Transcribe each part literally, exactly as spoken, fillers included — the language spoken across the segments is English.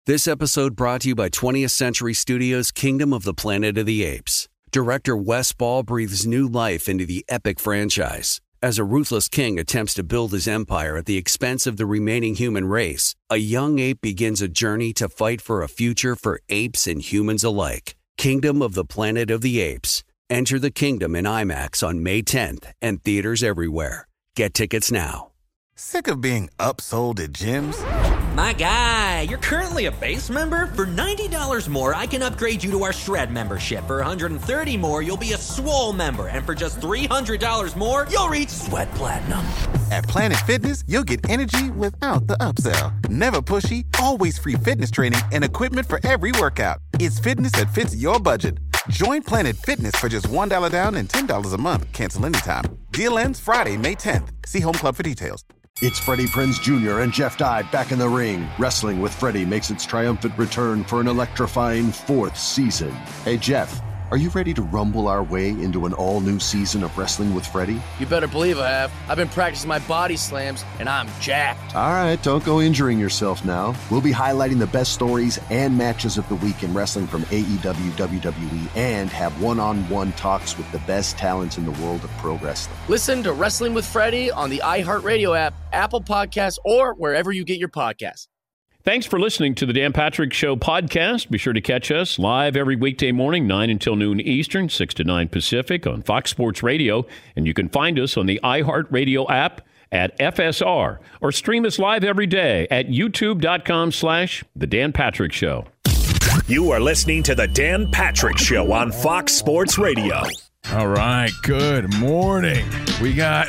This episode brought to you by twentieth Century Studios' Kingdom of the Planet of the Apes. Director Wes Ball breathes new life into the epic franchise. As a ruthless king attempts to build his empire at the expense of the remaining human race, a young ape begins a journey to fight for a future for apes and humans alike. Kingdom of the Planet of the Apes. Enter the kingdom in IMAX on May tenth and theaters everywhere. Get tickets now. Sick of being upsold at gyms? My guy, you're currently a base member? For ninety dollars more, I can upgrade you to our Shred membership. For one hundred thirty dollars more, you'll be a Swole member. And for just three hundred dollars more, you'll reach Sweat Platinum. At Planet Fitness, you'll get energy without the upsell. Never pushy, always free fitness training and equipment for every workout. It's fitness that fits your budget. Join Planet Fitness for just one dollar down and ten dollars a month. Cancel anytime. Deal ends Friday, May tenth. See Home Club for details. It's Freddie Prinze Junior and Jeff Dye back in the ring. Wrestling with Freddie makes its triumphant return for an electrifying fourth season. Hey, Jeff, are you ready to rumble our way into an all-new season of Wrestling with Freddie? You better believe I have. I've been practicing my body slams, and I'm jacked. All right, don't go injuring yourself now. We'll be highlighting the best stories and matches of the week in wrestling from A E W, W W E, and have one-on-one talks with the best talents in the world of pro wrestling. Listen to Wrestling with Freddie on the iHeartRadio app, Apple Podcasts, or wherever you get your podcasts. Thanks for listening to the Dan Patrick Show podcast. Be sure to catch us live every weekday morning, nine until noon Eastern, six to nine Pacific on Fox Sports Radio. And you can find us on the iHeartRadio app at F S R or stream us live every day at youtube.com slash The Dan Patrick Show. You are listening to the Dan Patrick Show on Fox Sports Radio. All right, good morning. We got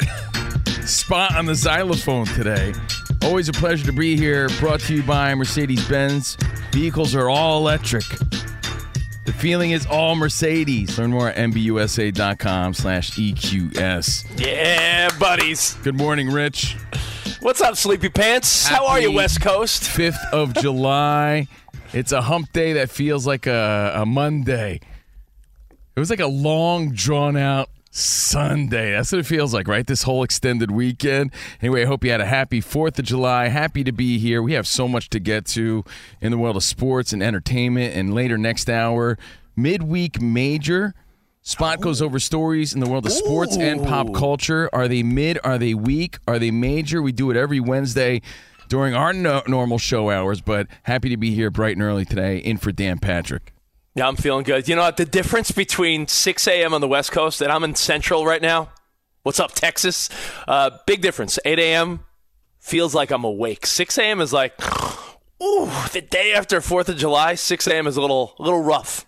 Spot on the xylophone today. Always a pleasure to be here. Brought to you by Mercedes-Benz. Vehicles are all electric. The feeling is all Mercedes. Learn more at mbusa.com slash EQS. Yeah, buddies. Good morning, Rich. What's up, Sleepy Pants? Happy How are you, West Coast? fifth of July. It's a hump day that feels like a, a Monday. It was like a long, drawn-out Sunday. That's what it feels like, right? This whole extended weekend. Anyway, I hope you had a happy fourth of July. Happy to be here. We have so much to get to in the world of sports and entertainment. And later next hour, midweek major. Spot goes over stories in the world of sports Ooh. and pop culture. Are they mid? Are they weak? Are they major? We do it every Wednesday during our no- normal show hours. But happy to be here bright and early today in for Dan Patrick. Yeah, I'm feeling good. You know what? The difference between six a.m. on the West Coast and I'm in Central right now. What's up, Texas? Uh, big difference. eight a.m. feels like I'm awake. six a.m. is like, ooh, the day after fourth of July, six a.m. is a little, a little rough.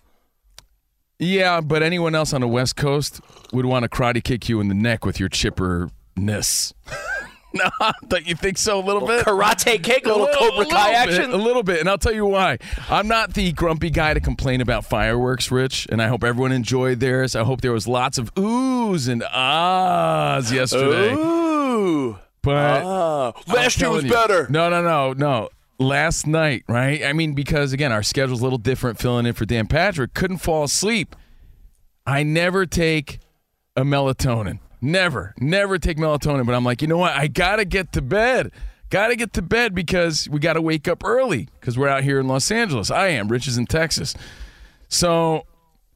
Yeah, but anyone else on the West Coast would want to karate kick you in the neck with your chipperness. No, don't you think so a little, a little bit? Karate kick, a little, a little Cobra Kai action? Bit, a little bit, and I'll tell you why. I'm not the grumpy guy to complain about fireworks, Rich, and I hope everyone enjoyed theirs. I hope there was lots of oohs and ahs yesterday. Ooh. But ah. Last year was you, better. No, no, no, no. Last night, right? I mean, because, again, our schedule's a little different filling in for Dan Patrick. Couldn't fall asleep. I never take a melatonin. Never, never take melatonin. But I'm like, you know what? I got to get to bed. Got to get to bed because we got to wake up early because we're out here in Los Angeles. I am. Rich is in Texas. So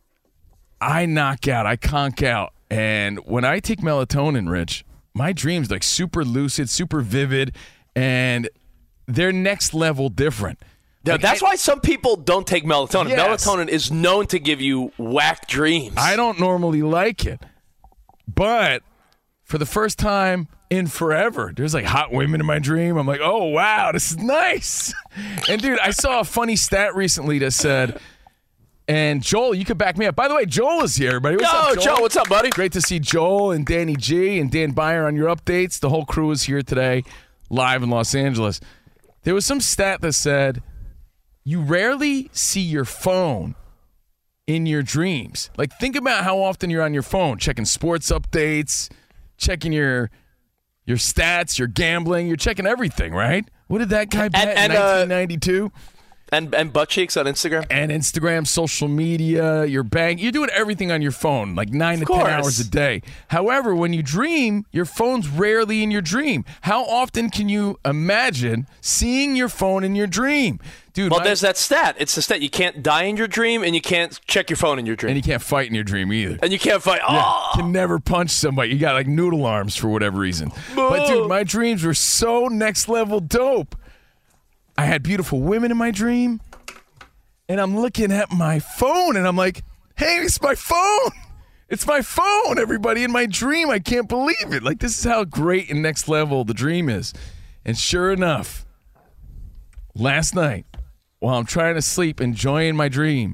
I knock out. I conk out. And when I take melatonin, Rich, my dreams like super lucid, super vivid, and they're next level different. Now, like, that's I, why some people don't take melatonin. Yes. Melatonin is known to give you whack dreams. I don't normally like it. But for the first time in forever, there's like hot women in my dream. I'm like, oh, wow, this is nice. And, dude, I saw a funny stat recently that said, and Joel, you could back me up. By the way, Joel is here, everybody. What's Yo, up, Joel? Joel, what's up, buddy? Great to see Joel and Danny G and Dan Byer on your updates. The whole crew is here today, live in Los Angeles. There was some stat that said you rarely see your phone in your dreams. Like, think about how often you're on your phone, checking sports updates, checking your your stats, your gambling, you're checking everything, right? What did that guy bet and, and, in nineteen ninety-two? And and butt cheeks on Instagram? And Instagram, social media, your bank. You're doing everything on your phone, like nine Of to ten course. hours a day. However, when you dream, your phone's rarely in your dream. How often can you imagine seeing your phone in your dream? Dude, Well, my- there's that stat. It's the stat. You can't die in your dream, and you can't check your phone in your dream. and you can't fight in your dream either. And you can't fight. Yeah, Oh! can never punch somebody. You got like noodle arms for whatever reason. But dude, my dreams were so next level dope. I had beautiful women in my dream, and I'm looking at my phone, and I'm like, hey, it's my phone. It's my phone, everybody, in my dream. I can't believe it. Like, this is how great and next level the dream is. And sure enough, last night, while I'm trying to sleep, enjoying my dream,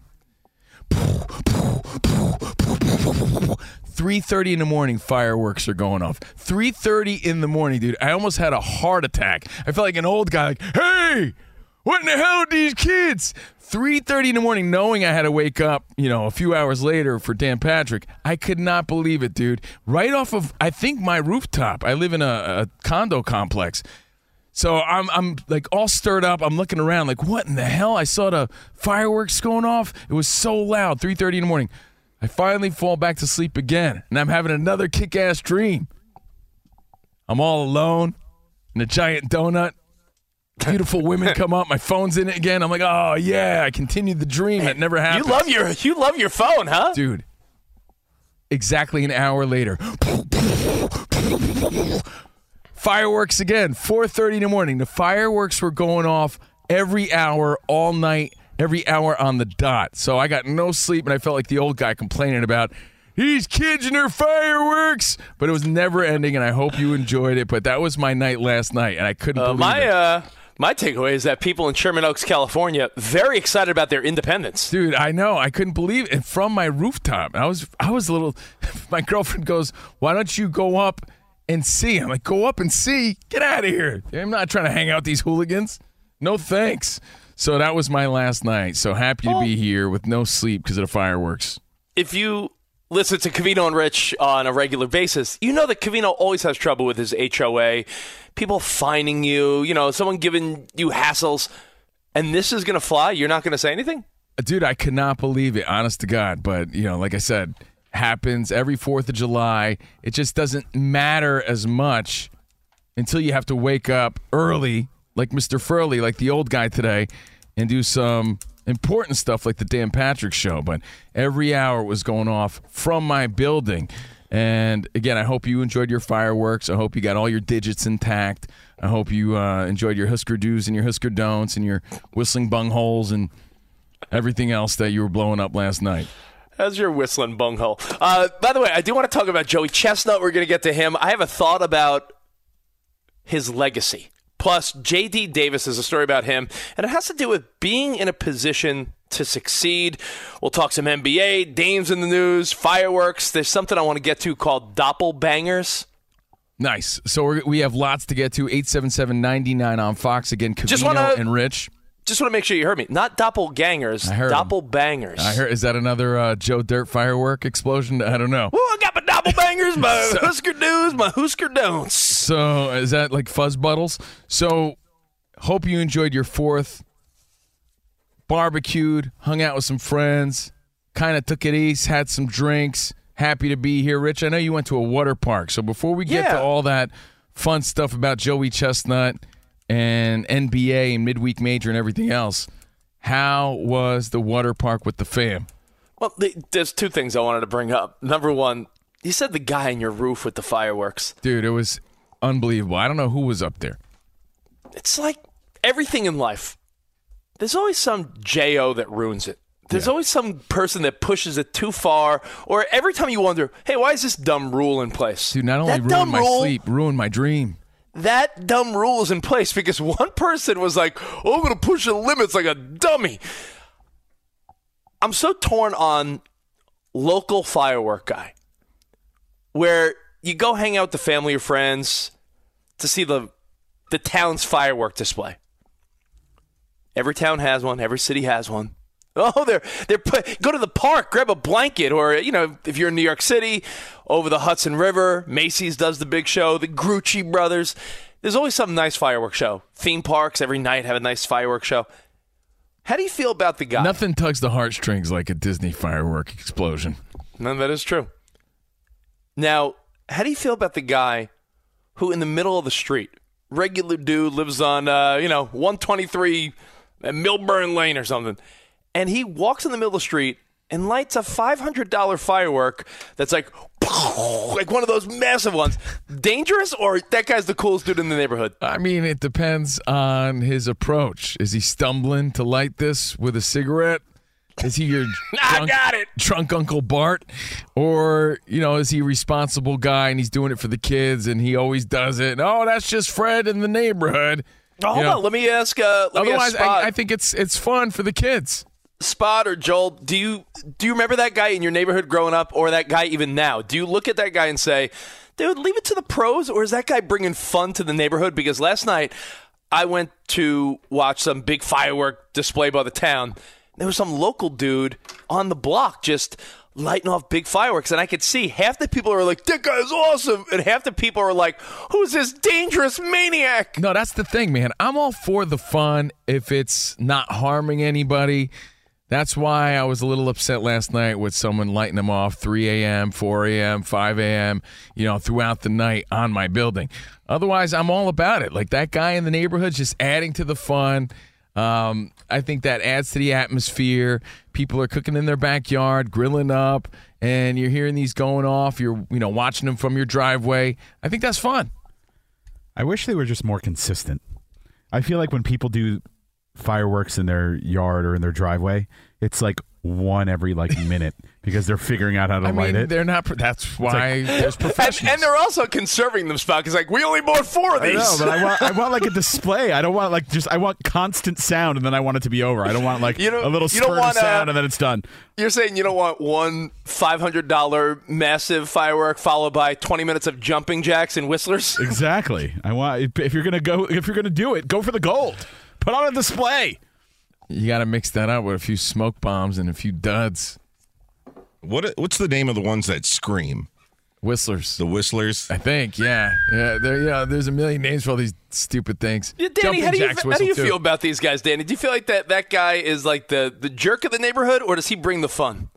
three thirty in the morning, fireworks are going off. three thirty in the morning, dude. I almost had a heart attack. I felt like an old guy, like, hey, what in the hell are these kids? three thirty in the morning, knowing I had to wake up, you know, a few hours later for Dan Patrick. I could not believe it, dude. Right off of, I think, my rooftop. I live in a, a condo complex. So I'm I'm like all stirred up. I'm looking around like, what in the hell? I saw the fireworks going off. It was so loud, three thirty in the morning. I finally fall back to sleep again, and I'm having another kick-ass dream. I'm all alone in a giant donut. Beautiful women come up. My phone's in it again. I'm like, oh, yeah, I continued the dream. That never happened. You love your you love your phone, huh? Dude, exactly an hour later. Fireworks again, four thirty in the morning. The fireworks were going off every hour, all night, every hour on the dot. So I got no sleep, and I felt like the old guy complaining about these kids and their fireworks. But it was never ending, and I hope you enjoyed it. But that was my night last night, and I couldn't Uh, believe my it. uh, my takeaway is that people in Sherman Oaks, California, very excited about their independence. Dude, I know. I couldn't believe it. And from my rooftop, I was I was a little – my girlfriend goes, why don't you go up and see? I'm like, go up and see? Get out of here. I'm not trying to hang out with these hooligans. No thanks. So that was my last night. So happy to be here with no sleep because of the fireworks. If you listen to Covino and Rich on a regular basis, you know that Covino always has trouble with his H O A. People fining you, you know, someone giving you hassles. And this is going to fly? You're not going to say anything? Dude, I could not believe it, honest to God. But, you know, like I said, happens every fourth of July. It just doesn't matter as much until you have to wake up early, like Mister Furley, like the old guy today, and do some important stuff like the Dan Patrick Show. But every hour was going off from my building. And, again, I hope you enjoyed your fireworks. I hope you got all your digits intact. I hope you uh, enjoyed your Husker do's and your Husker don'ts and your whistling bungholes and everything else that you were blowing up last night. How's your whistling bunghole? Uh, by the way, I do want to talk about Joey Chestnut. We're going to get to him. I have a thought about his legacy. Plus, J D. Davis is a story about him, and it has to do with being in a position to succeed. We'll talk some N B A, Dames in the news, fireworks. There's something I want to get to called doppelbangers. Nice. So we're, we have lots to get to. eight seven seven, nine nine on Fox. Again, Just Covino wanna- and Rich. Just want to make sure you heard me. Not doppelgangers, I heard 'em. doppelbangers. I heard. Is that another uh, Joe Dirt firework explosion? I don't know. Ooh, I got my doppelbangers, my So- Husker do's, my Husker don'ts. So is that like fuzz buttles? So hope you enjoyed your fourth. Barbecued, hung out with some friends, kind of took it easy, had some drinks. Happy to be here, Rich. I know you went to a water park. So before we get Yeah. to all that fun stuff about Joey Chestnut and N B A and midweek major and everything else, how was the water park with the fam? Well, th- there's two things I wanted to bring up. Number one, you said the guy on your roof with the fireworks. Dude, it was unbelievable. I don't know who was up there. It's like everything in life. There's always some J O that ruins it. There's Yeah. always some person that pushes it too far, or every time you wonder, hey, why is this dumb rule in place? Dude, not only that ruined dumb my rule, sleep, ruined my dream. That dumb rule is in place because one person was like, oh, I'm going to push the limits like a dummy. I'm so torn on local firework guy, where you go hang out with the family or friends to see the the town's firework display. Every town has one. Every city has one. Oh, they're they're put, go to the park, grab a blanket, or you know, if you're in New York City, over the Hudson River, Macy's does the big show. The Grucci brothers. There's always some nice fireworks show. Theme parks every night have a nice fireworks show. How do you feel about the guy? Nothing tugs the heartstrings like a Disney firework explosion. No, that is true. Now, how do you feel about the guy who, in the middle of the street, regular dude, lives on, uh, you know, one twenty-three Milburn Lane or something, and he walks in the middle of the street and lights a five hundred dollars firework that's like, like one of those massive ones. Dangerous, or that guy's the coolest dude in the neighborhood? I mean, it depends on his approach. Is he stumbling to light this with a cigarette? Is he your drunk, I got it. drunk Uncle Bart? Or, you know, is he a responsible guy and he's doing it for the kids and he always does it? Oh, that's just Fred in the neighborhood. Oh, hold you know? on. Let me ask. Uh, let Otherwise, me ask Spot. I, I think it's it's fun for the kids. Spot or Joel, do you do you remember that guy in your neighborhood growing up, or that guy even now? Do you look at that guy and say, dude, leave it to the pros, or is that guy bringing fun to the neighborhood? Because last night I went to watch some big firework display by the town. There was some local dude on the block just lighting off big fireworks, and I could see half the people are like, that guy's awesome, and half the people are like, who's this dangerous maniac? No, that's the thing, man. I'm all for the fun if it's not harming anybody. That's why I was a little upset last night with someone lighting them off three a.m., four a.m., five a.m., you know, throughout the night on my building. Otherwise, I'm all about it. Like that guy in the neighborhood just adding to the fun. Um, I think that adds to the atmosphere. People are cooking in their backyard, grilling up, and you're hearing these going off. You're, you know, watching them from your driveway. I think that's fun. I wish they were just more consistent. I feel like when people do fireworks in their yard or in their driveway, it's like one every like minute because they're figuring out how to I light mean, it. They're not. That's why like, there's professionals, and, and they're also conserving them, Spock. It's like we only bought four of these. I know, but I want, I want like a display. I don't want like just. I want constant sound, and then I want it to be over. I don't want like you know, a little spurt want, of sound, uh, and then it's done. You're saying you don't want one five hundred dollar massive firework followed by twenty minutes of jumping jacks and whistlers? Exactly. I want if you're gonna go if you're gonna do it, go for the gold. Put on a display. You got to mix that up with a few smoke bombs and a few duds. What What's the name of the ones that scream? Whistlers. The whistlers? I think, yeah. Yeah, there, yeah there's a million names for all these stupid things. Yeah, Danny, how do you, how do you too. feel about these guys, Danny? Do you feel like that, that guy is like the, the jerk of the neighborhood, or does he bring the fun?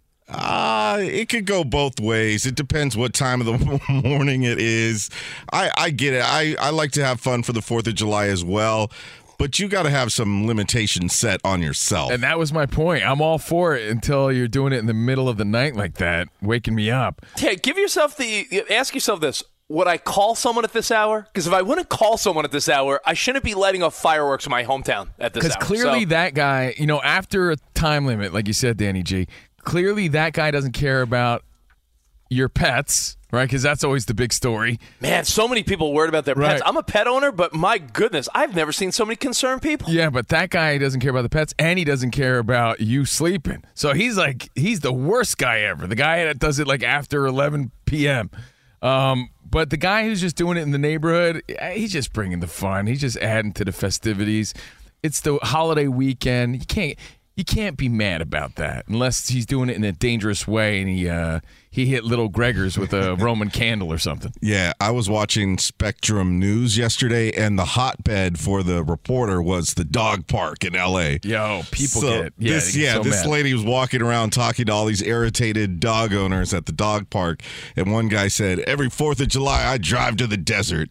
Uh, it could go both ways. It depends what time of the morning it is. I, I get it. I, I like to have fun for the fourth of July as well. But you got to have some limitations set on yourself. And that was my point. I'm all for it until you're doing it in the middle of the night like that, waking me up. Hey, give yourself the – ask yourself this. Would I call someone at this hour? Because if I wouldn't call someone at this hour, I shouldn't be lighting off fireworks in my hometown at this hour. Because clearly so. that guy, you know, after a time limit, like you said, Danny G, clearly that guy doesn't care about your pets, right? Because that's always the big story. Man, so many people worried about their right. pets. I'm a pet owner, but my goodness, I've never seen so many concerned people. Yeah, but that guy doesn't care about the pets, and he doesn't care about you sleeping. So he's like, he's the worst guy ever. The guy that does it like after eleven p.m. Um, but the guy who's just doing it in the neighborhood, he's just bringing the fun. He's just adding to the festivities. It's the holiday weekend. You can't... You can't be mad about that unless he's doing it in a dangerous way and he uh, he hit little Gregors with a Roman candle or something. Yeah, I was watching Spectrum News yesterday, and the hotbed for the reporter was the dog park in L A. Yo, people so get yeah, this. get Yeah, so this mad. lady was walking around talking to all these irritated dog owners at the dog park, and one guy said, "Every Fourth of July, I drive to the desert."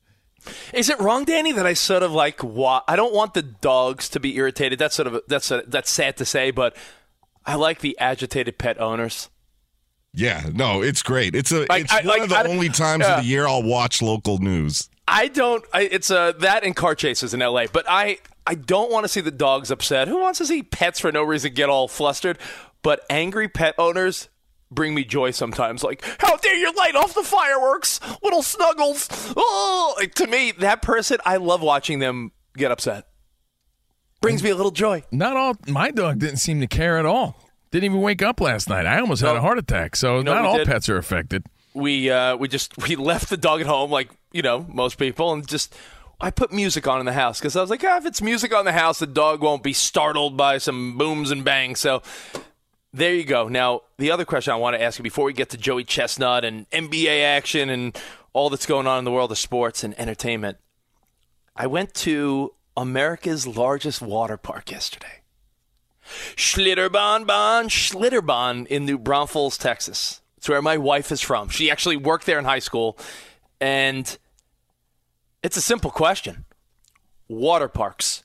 Is it wrong, Danny, that I sort of like? Wa- I don't want the dogs to be irritated. That's sort of that's a, that's sad to say, but I like the agitated pet owners. Yeah, no, it's great. It's a like, it's I, one like, of the I, only times uh, of the year I'll watch local news. I don't. I, it's uh, that and car chases in L A, but I I don't want to see the dogs upset. Who wants to see pets for no reason get all flustered? But angry pet owners bring me joy sometimes. Like, how dare you light off the fireworks, little snuggles? Oh, like, to me, that person, I love watching them get upset. Brings me a little joy. Not all. My dog didn't seem to care at all. Didn't even wake up last night. I almost had No. a heart attack. So You know not what we all did? pets are affected. We uh, we just we left the dog at home, like you know most people, and just I put music on in the house because I was like, ah, if it's music on the house, the dog won't be startled by some booms and bangs. So. There you go. Now, the other question I want to ask you before we get to Joey Chestnut and N B A action and all that's going on in the world of sports and entertainment. I went to America's largest water park yesterday. Schlitterbahn, Bahn, Schlitterbahn in New Braunfels, Texas. It's where my wife is from. She actually worked there in high school. And it's a simple question. Water parks.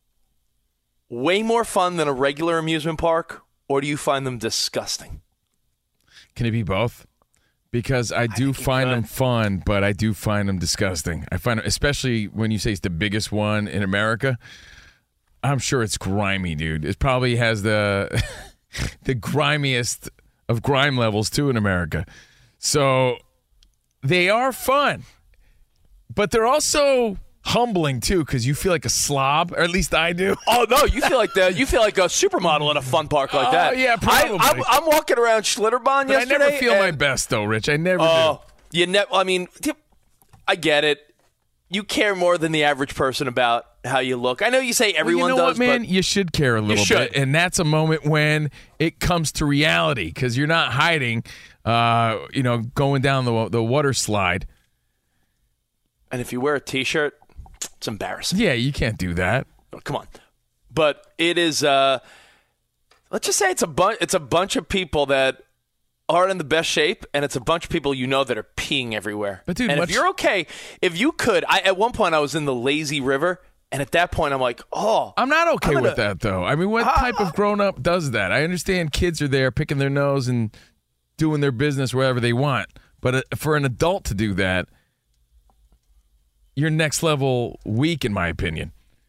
Way more fun than a regular amusement park, or do you find them disgusting? Can it be both? Because I do I find them fun, but I do find them disgusting. I find, especially when you say it's the biggest one in America, I'm sure it's grimy, dude. It probably has the the grimiest of grime levels, too, in America. So they are fun, but they're also humbling, too, because you feel like a slob, or at least I do. Oh, no, you feel like the, you feel like a supermodel at a fun park like that. Oh, yeah, probably. I, I'm, I'm walking around Schlitterbahn but yesterday. I never feel and, my best, though, Rich. I never oh, do. You ne- I mean, I get it. You care more than the average person about how you look. I know you say everyone well, you know does, what, man? but you should care a little bit, and that's a moment when it comes to reality because you're not hiding, uh, you know, going down the the water slide. And if you wear a T-shirt, it's embarrassing. Yeah, you can't do that. Oh, come on, but it is. Uh, let's just say it's a bunch. It's a bunch of people that aren't in the best shape, and it's a bunch of people you know that are peeing everywhere. But dude, and much- if you're okay, if you could, I at one point I was in the lazy river, and at that point I'm like, oh, I'm not okay I'm gonna, with that though. I mean, what uh, type of grown up does that? I understand kids are there picking their nose and doing their business wherever they want, but uh, for an adult to do that, you're next level weak, in my opinion.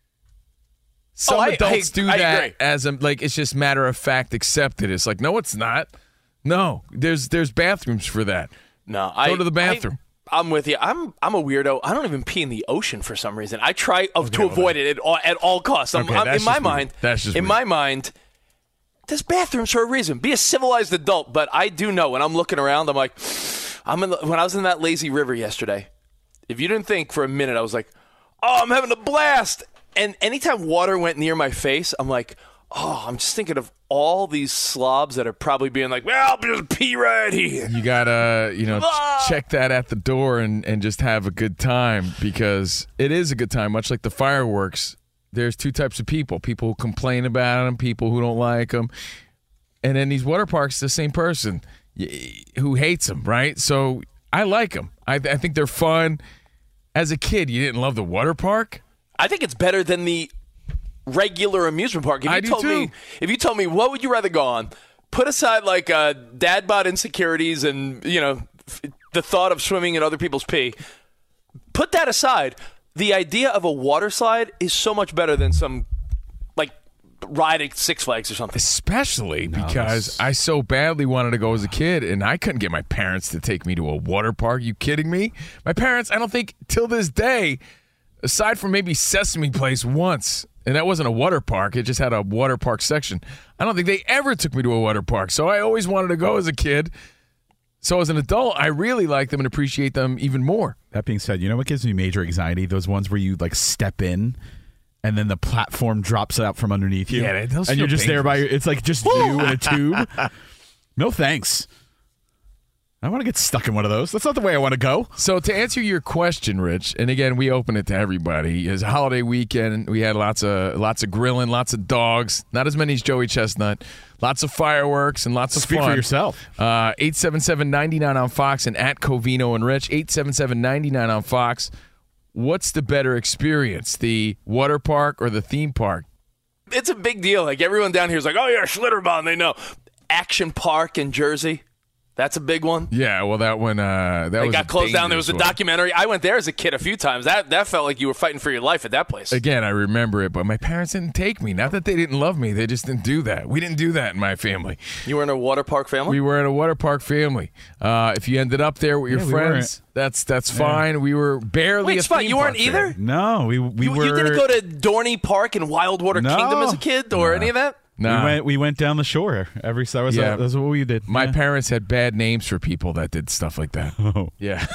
Some oh, I, adults I, do I that agree. as a, like it's just matter of fact accepted. It's like, no, it's not. No, there's there's bathrooms for that. No, Go I to the bathroom. I, I'm with you. I'm I'm a weirdo. I don't even pee in the ocean for some reason. I try of, Okay, to well, avoid it at all, at all costs. I'm, Okay, I'm, that's in my just weird. mind, That's just in weird. my mind, there's bathrooms for a reason. Be a civilized adult. But I do know when I'm looking around, I'm like, I'm in the, when I was in that lazy river yesterday. If you didn't think for a minute, I was like, oh, I'm having a blast. And anytime water went near my face, I'm like, oh, I'm just thinking of all these slobs that are probably being like, well, I'll just pee right here. You gotta, you know, Ah! ch- check that at the door and, and just have a good time because it is a good time. Much like the fireworks, there's two types of people: people who complain about them, people who don't like them, and then these water parks, the same person y- who hates them, right? So I like them. I, I think they're fun. As a kid, you didn't love the water park. I think it's better than the regular amusement park. If you I do told too. me, if you told me, what would you rather go on? Put aside like uh, dad bod insecurities and you know f- the thought of swimming in other people's pee. Put that aside. The idea of a water slide is so much better than some like ride at Six Flags or something. Especially No, because that's- I so badly wanted to go as a kid, and I couldn't get my parents to take me to a water park. You kidding me? My parents, I don't think, till this day, aside from maybe Sesame Place once, and that wasn't a water park, it just had a water park section. I don't think they ever took me to a water park, so I always wanted to go as a kid. So as an adult, I really like them and appreciate them even more. That being said, you know what gives me major anxiety? Those ones where you like step in and then the platform drops out from underneath you. Yeah, those and feel you're just there by your, it's like just you in a tube. No thanks. I want to get stuck in one of those. That's not the way I want to go. So to answer your question, Rich, and again, we open it to everybody. It's a holiday weekend. We had lots of lots of grilling, lots of dogs. Not as many as Joey Chestnut. Lots of fireworks and lots of Speak fun. for yourself. Uh, eight seven seven, nine nine on Fox and at Covino and Rich. eight seven seven, nine nine on Fox. What's the better experience, the water park or the theme park? It's a big deal. Like everyone down here is like, oh yeah, Schlitterbahn. They know. Action Park in Jersey. That's a big one. Yeah, well, that one uh, that They was got a closed down. There was a dangerous one. documentary. I went there as a kid a few times. That that felt like you were fighting for your life at that place. Again, I remember it, but my parents didn't take me. Not that they didn't love me. They just didn't do that. We didn't do that in my family. You were in a water park family? We were in a water park family. Uh, if you ended up there with your Yeah, we friends, that's that's fine. We were barely Wait, a Spot, theme you weren't park either? fan. No, we we You, were. you didn't go to Dorney Park and Wildwater No. Kingdom as a kid or any of that? Nah. We went. We went down the shore every. That was. Yeah. That was what we did. My Yeah. parents had bad names for people that did stuff like that. Oh, Yeah.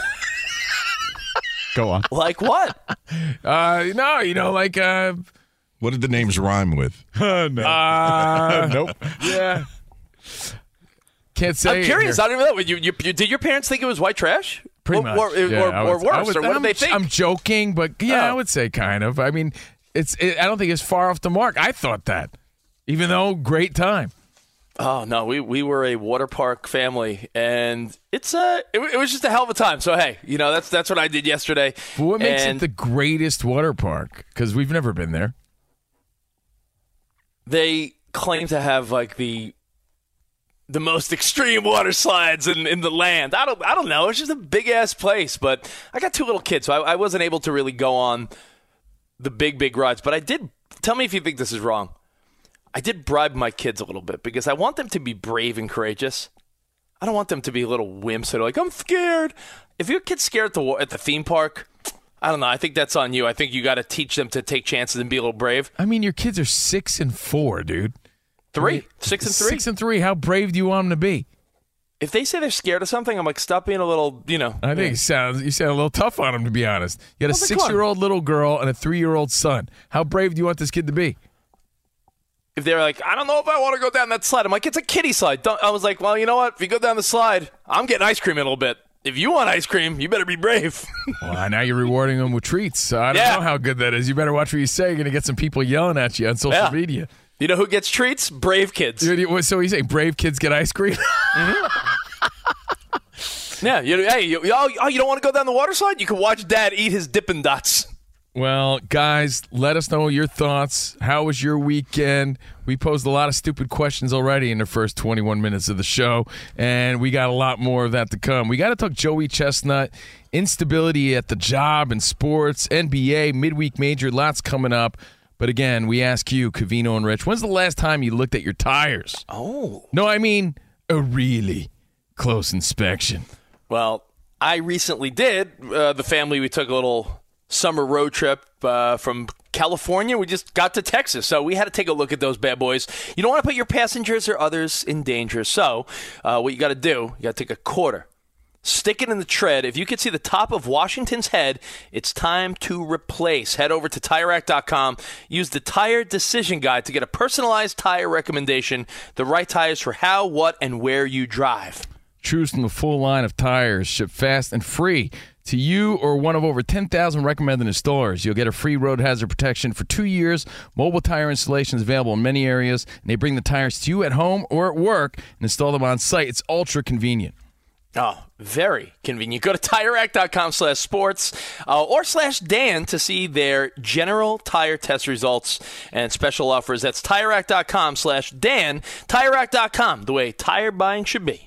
go on. Like what? Uh, no, you know, like uh, What did the names rhyme with? no. uh, nope. yeah. Can't say. I'm it curious. here. I don't even know. You, you, you, did your parents think it was white trash? Pretty or, much. Or, Yeah, or, I or would- I worse? would- or what I'm, did they think? I'm joking, but yeah, I Oh. would say kind of. I mean, it's. It, I don't think it's far off the mark. I thought that. Even though, great time. Oh, no, we, we were a water park family, and it's uh, it, it was just a hell of a time. So, hey, you know, that's that's what I did yesterday. But what makes and it the greatest water park? Because we've never been there. They claim to have, like, the the most extreme water slides in, in the land. I don't I don't know. It's just a big-ass place. But I got two little kids, so I, I wasn't able to really go on the big, big rides. But I did – tell me if you think this is wrong. I did bribe my kids a little bit because I want them to be brave and courageous. I don't want them to be little wimps that are like, I'm scared. If your kid's scared at the, at the theme park, I don't know. I think that's on you. I think you got to teach them to take chances and be a little brave. I mean, your kids are six and four, dude. Three? I mean, six and three? Six and three. How brave do you want them to be? If they say they're scared of something, I'm like, stop being a little, you know. I think yeah. you sound, you sound a little tough on them, to be honest. You got a Well, six-year-old little girl and a three-year-old son. How brave do you want this kid to be? If they're like, I don't know if I want to go down that slide. I'm like, it's a kiddie slide. Don't, I was like, well, you know what? If you go down the slide, I'm getting ice cream in a little bit. If you want ice cream, you better be brave. Well, now you're rewarding them with treats. So I don't Yeah. know how good that is. You better watch what you say. You're going to get some people yelling at you on social Yeah. media. You know who gets treats? Brave kids. So you say brave kids get ice cream? Yeah. You, hey, you, oh, oh, you don't want to go down the water slide? You can watch Dad eat his Dippin' Dots. Well, guys, let us know your thoughts. How was your weekend? We posed a lot of stupid questions already in the first twenty-one minutes of the show, and we got a lot more of that to come. We got to talk Joey Chestnut, instability at the job and sports, N B A, midweek major, lots coming up. But again, we ask you, Covino and Rich, when's the last time you looked at your tires? Oh. No, I mean a really close inspection. Well, I recently did. Uh, the family, we took a little summer road trip uh, from California. We just got to Texas, so we had to take a look at those bad boys. You don't want to put your passengers or others in danger, so uh, what you got to do, you got to take a quarter, stick it in the tread. If you can see the top of Washington's head, it's time to replace. Head over to Tire Rack dot com. Use the Tire Decision Guide to get a personalized tire recommendation, the right tires for how, what, and where you drive. Choose from the full line of tires, shipped fast and free to you or one of over ten thousand recommended installers. You'll get a free road hazard protection for two years. Mobile tire installations available in many areas, and they bring the tires to you at home or at work and install them on site. It's ultra convenient. Oh, very convenient. Go to Tire Rack dot com slash sports uh, or slash Dan to see their general tire test results and special offers. That's Tire Rack dot com slash Dan. Tire Rack dot com, the way tire buying should be.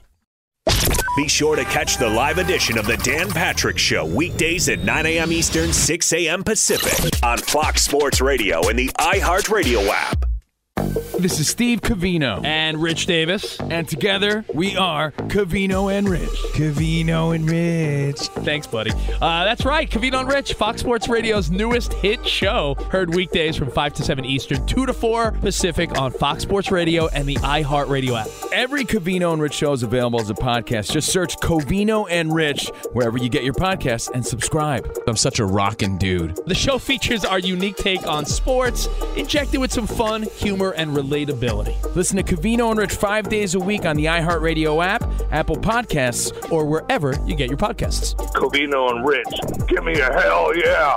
Be sure to catch the live edition of the Dan Patrick Show weekdays at nine a.m. Eastern, six a.m. Pacific on Fox Sports Radio and the iHeartRadio app. This is Steve Covino. And Rich Davis. And together, we are Covino and Rich. Covino and Rich. Thanks, buddy. Uh, that's right. Covino and Rich, Fox Sports Radio's newest hit show. Heard weekdays from five to seven Eastern, two to four Pacific on Fox Sports Radio and the iHeartRadio app. Every Covino and Rich show is available as a podcast. Just search Covino and Rich wherever you get your podcasts and subscribe. I'm such a rockin' dude. The show features our unique take on sports, injected with some fun, humor, and relatability. Listen to Covino and Rich five days a week on the iHeartRadio app, Apple Podcasts, or wherever you get your podcasts. Covino and Rich, give me a hell yeah.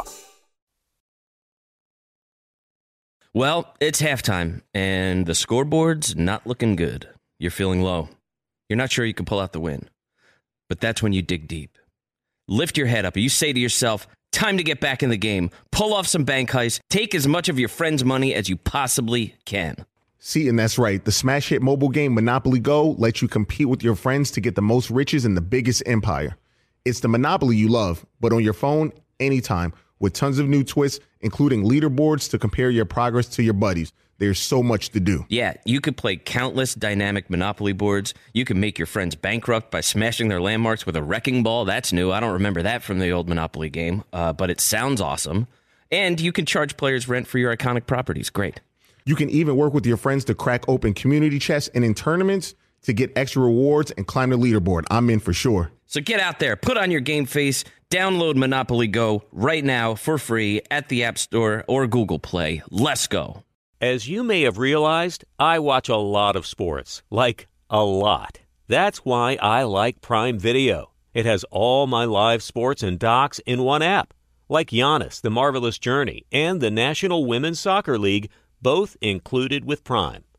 Well, it's halftime, and the scoreboard's not looking good. You're feeling low. You're not sure you can pull out the win. But that's when you dig deep. Lift your head up, and you say to yourself, time to get back in the game. Pull off some bank heists. Take as much of your friend's money as you possibly can. See, and that's right. The smash hit mobile game Monopoly Go lets you compete with your friends to get the most riches in the biggest empire. It's the Monopoly you love, but on your phone, anytime, with tons of new twists, including leaderboards to compare your progress to your buddies. There's so much to do. Yeah, you could play countless dynamic Monopoly boards. You can make your friends bankrupt by smashing their landmarks with a wrecking ball. That's new. I don't remember that from the old Monopoly game, uh, but it sounds awesome. And you can charge players rent for your iconic properties. Great. You can even work with your friends to crack open community chests and in tournaments to get extra rewards and climb the leaderboard. I'm in for sure. So get out there, put on your game face, download Monopoly Go right now for free at the App Store or Google Play. Let's go. As you may have realized, I watch a lot of sports, like a lot. That's why I like Prime Video. It has all my live sports and docs in one app, like Giannis, The Marvelous Journey, and the National Women's Soccer League, both included with Prime.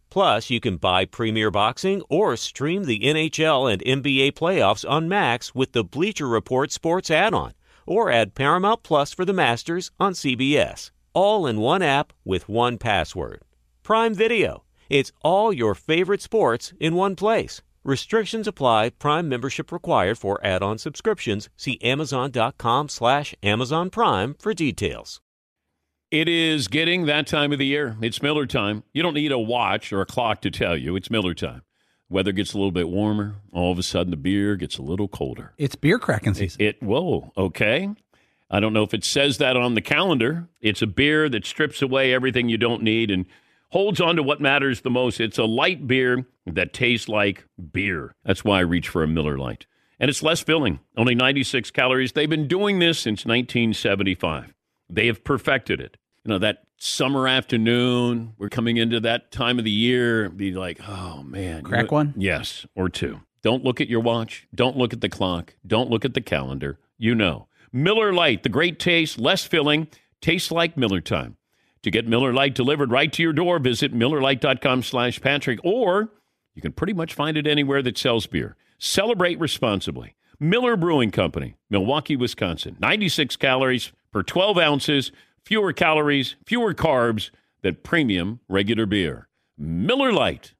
Plus, you can buy Premier Boxing or stream the N H L and N B A playoffs on Max with the Bleacher Report Sports add-on, or add Paramount Plus for the Masters on C B S. All in one app with one password. Prime Video. It's all your favorite sports in one place. Restrictions apply. Prime membership required for add-on subscriptions. See Amazon.com slash Amazon Prime for details. It is getting that time of the year. It's Miller time. You don't need a watch or a clock to tell you. It's Miller time. Weather gets a little bit warmer. All of a sudden, the beer gets a little colder. It's beer cracking season. It, it whoa, okay. I don't know if it says that on the calendar. It's a beer that strips away everything you don't need and holds on to what matters the most. It's a light beer that tastes like beer. That's why I reach for a Miller Lite. And it's less filling, only ninety-six calories. They've been doing this since nineteen seventy-five. They have perfected it. You know, that summer afternoon, we're coming into that time of the year, be like, oh, man. Crack you know, one? Yes, or two. Don't look at your watch. Don't look at the clock. Don't look at the calendar. You know. Miller Lite, the great taste, less filling, tastes like Miller time. To get Miller Lite delivered right to your door, visit MillerLite.com slash Patrick, or you can pretty much find it anywhere that sells beer. Celebrate responsibly. Miller Brewing Company, Milwaukee, Wisconsin. ninety-six calories per twelve ounces, fewer calories, fewer carbs than premium regular beer. Miller Lite.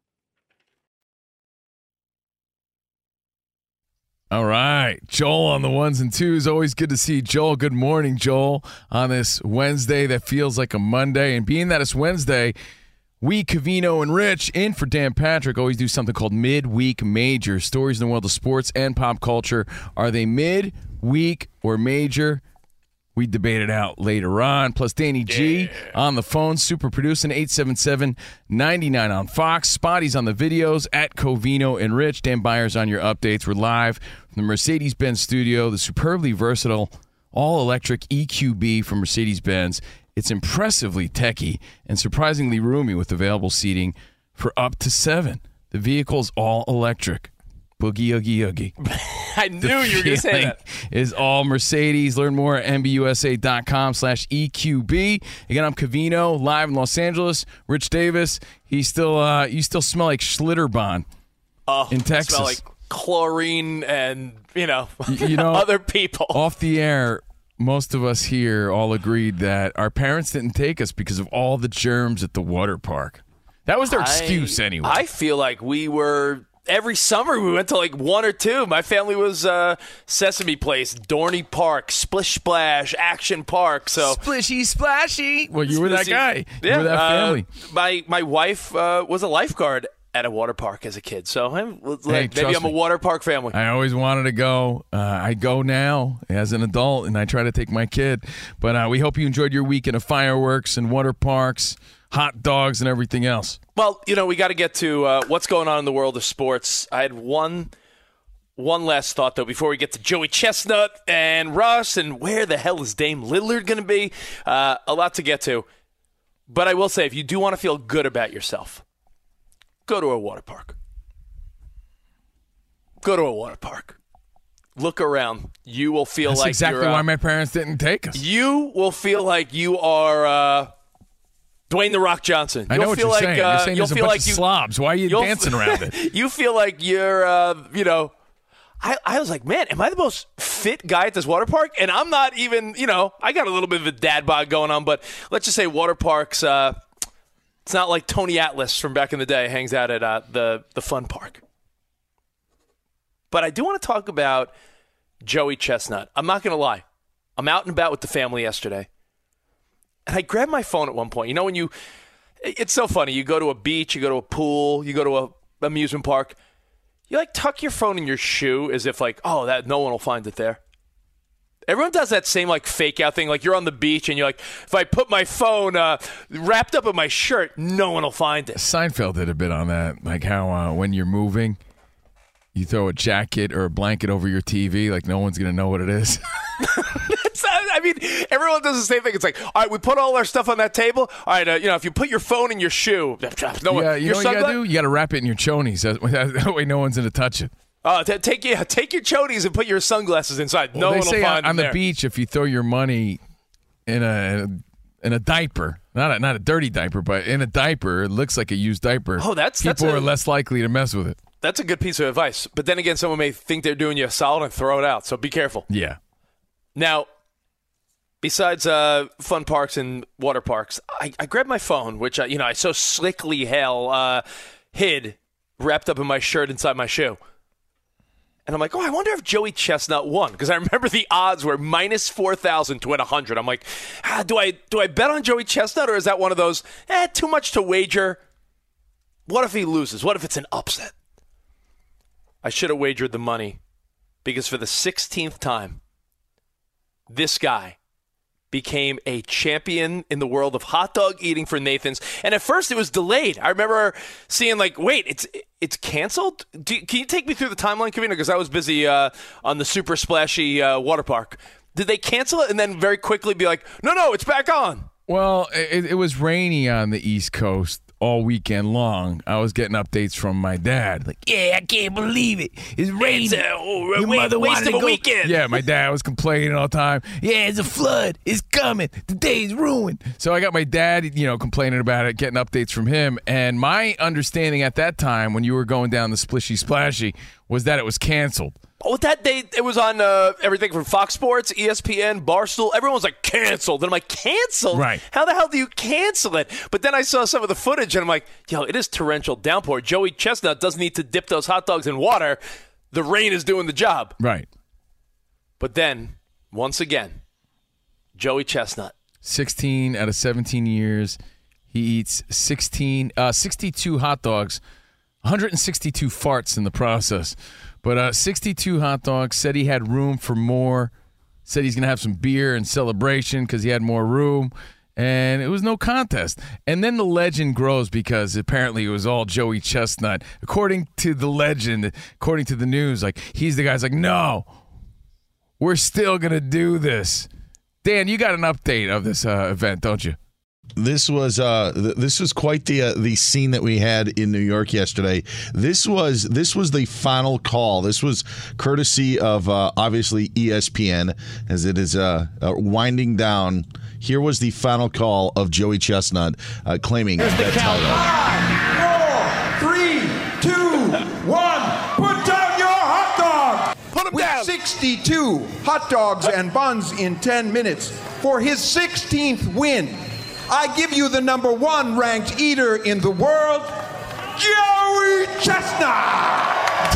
All right. Joel on the ones and twos. Always good to see Joel. Good morning, Joel, on this Wednesday that feels like a Monday. And being that it's Wednesday, we, Covino and Rich, in for Dan Patrick, always do something called Midweek Major. Stories in the world of sports and pop culture. Are they mid, week, or major? We debate it out later on. Plus, Danny G yeah. on the phone, super producing, eight seven seven, nine nine on Fox. Spotty's on the videos, at Covino and Rich. Dan Byers on your updates. We're live from the Mercedes-Benz studio, the superbly versatile all-electric E Q B from Mercedes-Benz. It's impressively techy and surprisingly roomy with available seating for up to seven. The vehicle's all-electric. Boogie, oogie, oogie. I knew you were going to say that. Is all Mercedes. Learn more at M B U S A dot com slash E Q B. Again, I'm Covino, live in Los Angeles. Rich Davis, he still, uh, you still smell like Schlitterbahn oh, in Texas. Smell like chlorine and, you know, you know, other people. Off the air, most of us here all agreed that our parents didn't take us because of all the germs at the water park. That was their excuse I, anyway. I feel like we were... Every summer we went to like one or two. My family was uh, Sesame Place, Dorney Park, Splish Splash, Action Park. So Splishy Splashy. Well, you were that guy. Yeah, you were that family. Uh, my my wife uh, was a lifeguard at a water park as a kid. So I'm, like, hey, maybe I'm me. a water park family. I always wanted to go. Uh, I go now as an adult, and I try to take my kid. But uh, we hope you enjoyed your weekend of fireworks and water parks, hot dogs, and everything else. Well, you know, we got to get to uh, what's going on in the world of sports. I had one one last thought, though, before we get to Joey Chestnut and Russ and where the hell is Dame Lillard going to be? Uh, a lot to get to. But I will say, if you do want to feel good about yourself, go to a water park. Go to a water park. Look around. You will feel That's like exactly you're, uh, why my parents didn't take us. You will feel like you are uh, Dwayne The Rock Johnson. I You'll know what feel you're like, saying. Uh, you're saying you'll there's a feel bunch like of you, slobs. Why are you you'll- dancing around it? You feel like you're, uh, you know, I, I was like, man, am I the most fit guy at this water park? And I'm not even, you know, I got a little bit of a dad bod going on, but let's just say water parks, uh, it's not like Tony Atlas from back in the day hangs out at uh, the, the fun park. But I do want to talk about Joey Chestnut. I'm not going to lie. I'm out and about with the family yesterday. And I grabbed my phone at one point. You know, when you, it's so funny. You go to a beach, you go to a pool, you go to a amusement park. You like tuck your phone in your shoe as if like, oh, that no one will find it there. Everyone does that same like fake out thing. Like you're on the beach and you're like, if I put my phone uh, wrapped up in my shirt, no one will find it. Seinfeld did a bit on that, like how uh, when you're moving, you throw a jacket or a blanket over your T V, like no one's going to know what it is. It's not, I mean, everyone does the same thing. It's like, all right, we put all our stuff on that table. All right, uh, you know, if you put your phone in your shoe, no one, yeah, you your know what you got to sungla- do? You got to wrap it in your chonies. That, that way no one's going to touch it. Uh, t- take your take your chonies and put your sunglasses inside. Well, no they one will say find on them the there. beach, if you throw your money in a in a diaper, Not a, not a dirty diaper, but in a diaper, it looks like a used diaper. Oh, that's- People that's are a- less likely to mess with it. That's a good piece of advice. But then again, someone may think they're doing you a solid and throw it out. So be careful. Yeah. Now, besides uh, fun parks and water parks, I, I grabbed my phone, which I, you know I so slickly hell uh, hid, wrapped up in my shirt inside my shoe. And I'm like, oh, I wonder if Joey Chestnut won, because I remember the odds were minus four thousand to win one hundred. I'm like, ah, do I do I bet on Joey Chestnut, or is that one of those, eh, too much to wager? What if he loses? What if it's an upset? I should have wagered the money, because for the sixteenth time, this guy became a champion in the world of hot dog eating for Nathan's. And at first it was delayed. I remember seeing like, wait, it's it's canceled? Do, can you take me through the timeline, Kavina? Because I was busy uh, on the super splashy uh, water park. Did they cancel it and then very quickly be like, no, no, it's back on? Well, it, it was rainy on the East Coast all weekend long. I was getting updates from my dad. Like, yeah, I can't believe it. It's raining. It's a oh, Your wait, mother waste wanted of to a go. weekend. Yeah, my dad was complaining all the time. Yeah, it's a flood. It's coming. The day's ruined. So I got my dad, you know, complaining about it, getting updates from him. And my understanding at that time, when you were going down the Splishy Splashy, was that it was canceled. Oh, that day it was on uh, everything from Fox Sports, E S P N, Barstool. Everyone was like, canceled. And I'm like, canceled? Right. How the hell do you cancel it? But then I saw some of the footage, and I'm like, yo, it is torrential downpour. Joey Chestnut doesn't need to dip those hot dogs in water. The rain is doing the job. Right. But then, once again, Joey Chestnut. sixteen out of seventeen years, he eats sixteen, uh, sixty-two hot dogs, one hundred sixty-two farts in the process. But uh, sixty-two hot dogs, said he had room for more, said he's going to have some beer in celebration because he had more room, and it was no contest. And then the legend grows because apparently it was all Joey Chestnut. According to the legend, according to the news, like he's the guy's like, no, we're still going to do this. Dan, you got an update of this uh, event, don't you? This was uh, th- this was quite the uh, the scene that we had in New York yesterday. This was this was the final call. This was courtesy of uh, obviously E S P N, as it is uh, uh, winding down. Here was the final call of Joey Chestnut uh, claiming that title. Five, four, three, two, one. Put down your hot dog. Put them With down. sixty-two hot dogs and buns in ten minutes for his sixteenth win. I give you the number one ranked eater in the world, Joey Chestnut.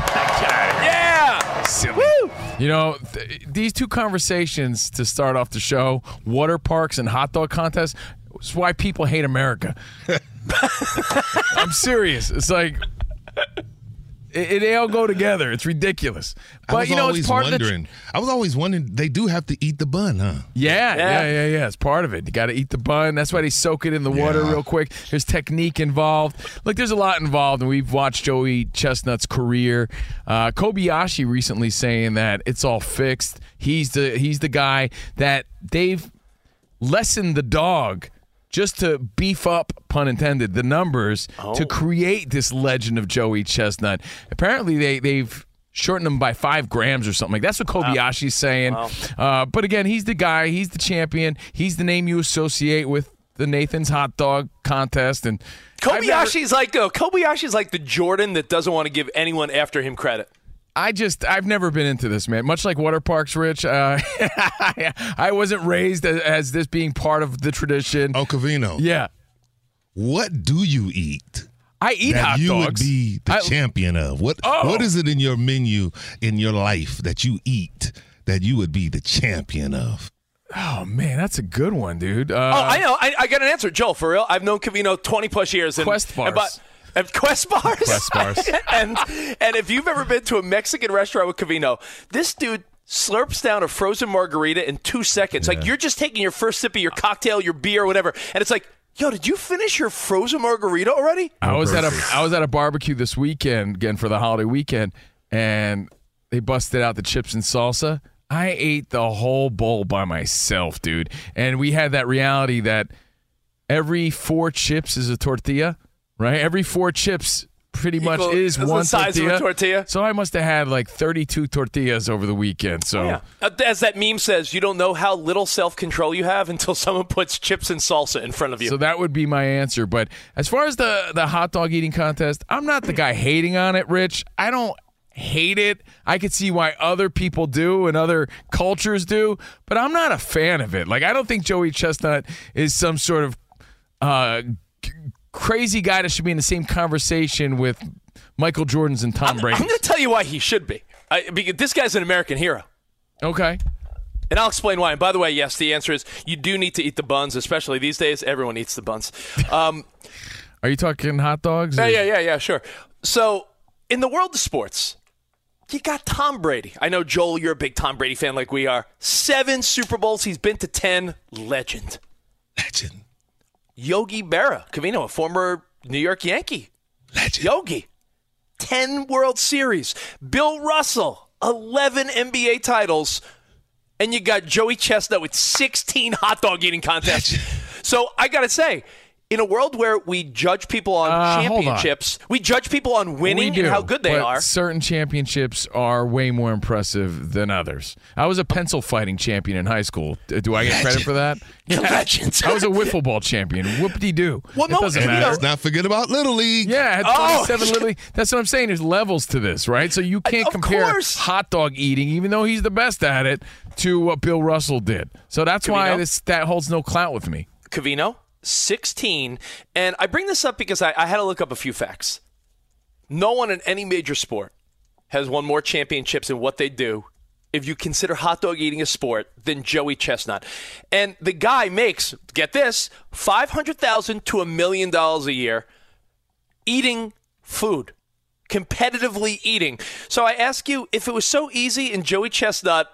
Yeah. Silly. Woo! You know, th- these two conversations to start off the show, water parks and hot dog contests, is why people hate America. I'm serious. It's like it, it, they all go together. It's ridiculous. But I was you know, always it's part wondering. of the. Tr- I was always wondering. They do have to eat the bun, huh? Yeah, Yeah. yeah, yeah, yeah. It's part of it. You got to eat the bun. That's why they soak it in the water Yeah. real quick. There's technique involved. Look, there's a lot involved, and we've watched Joey Chestnut's career. Uh, Kobayashi recently saying that it's all fixed. He's the he's the guy that they've lessened the dog just to beef up, pun intended, the numbers Oh. to create this legend of Joey Chestnut. Apparently, they they've shortened him by five grams or something like that's what Kobayashi's saying. Wow. Uh, but again, he's the guy. He's the champion. He's the name you associate with the Nathan's hot dog contest. And I've never- Kobayashi's like uh, Kobayashi's like the Jordan that doesn't want to give anyone after him credit. I just, I've never been into this, man. Much like water parks, Rich, uh, I wasn't raised as, as this being part of the tradition. Oh, Covino. Yeah. What do you eat? I eat that hot you dogs. would be the I- champion of? What Oh. What is it in your menu in your life that you eat that you would be the champion of? Oh, man, that's a good one, dude. Uh, oh, I know. I, I got an answer, Joel. For real, I've known Covino twenty plus years. And, Quest bars. And, but, and Quest bars. Quest bars. and and if you've ever been to a Mexican restaurant with Covino, this dude slurps down a frozen margarita in two seconds. Yeah. Like you're just taking your first sip of your cocktail, your beer, whatever, and it's like, yo, did you finish your frozen margarita already? I was at a I was at a barbecue this weekend again for the holiday weekend, and they busted out the chips and salsa. I ate the whole bowl by myself, dude. And we had that reality that every four chips is a tortilla, right? Every four chips pretty much Equal- is is the one size of a tortilla. tortilla. So I must have had like thirty-two tortillas over the weekend. So Yeah. As that meme says, you don't know how little self-control you have until someone puts chips and salsa in front of you. So that would be my answer. But as far as the, the hot dog eating contest, I'm not the guy hating on it, Rich. I don't hate it. I could see why other people do and other cultures do, but I'm not a fan of it. Like, I don't think Joey Chestnut is some sort of uh, c- crazy guy that should be in the same conversation with Michael Jordan's and Tom Brady. I'm going to tell you why he should be. I, because this guy's an American hero. Okay. And I'll explain why. And by the way, yes, the answer is you do need to eat the buns, especially these days. Everyone eats the buns. Um, Are you talking hot dogs? yeah, or- yeah, yeah, yeah, sure. So in the world of sports, you got Tom Brady. I know, Joel, you're a big Tom Brady fan like we are. Seven Super Bowls. He's been to ten. Legend. Legend. Yogi Berra, Covino, a former New York Yankee. Legend. Yogi. ten World Series. Bill Russell, eleven N B A titles. And you got Joey Chestnut with sixteen hot dog eating contests. Legend. So I got to say, in a world where we judge people on Uh, hold on. championships, we judge people on winning We do, and how good they but are. Certain championships are way more impressive than others. I was a pencil fighting champion in high school. D- Do I get credit for that? Legends. I was a wiffle ball champion. Whoop-de-doo. Well, it no, doesn't you matter. know- Let's not forget about Little League. Yeah, I had Oh! twenty-seven Little League. That's what I'm saying. There's levels to this, right? So you can't of compare course. hot dog eating, even though he's the best at it, to what Bill Russell did. So that's why Covino? this that holds no clout with me. Covino, sixteen. And I bring this up because I, I had to look up a few facts. No one in any major sport has won more championships in what they do, if you consider hot dog eating a sport, than Joey Chestnut. And the guy makes, get this, five hundred thousand dollars to a million dollars a year eating food, competitively eating. So I ask you, if it was so easy and Joey Chestnut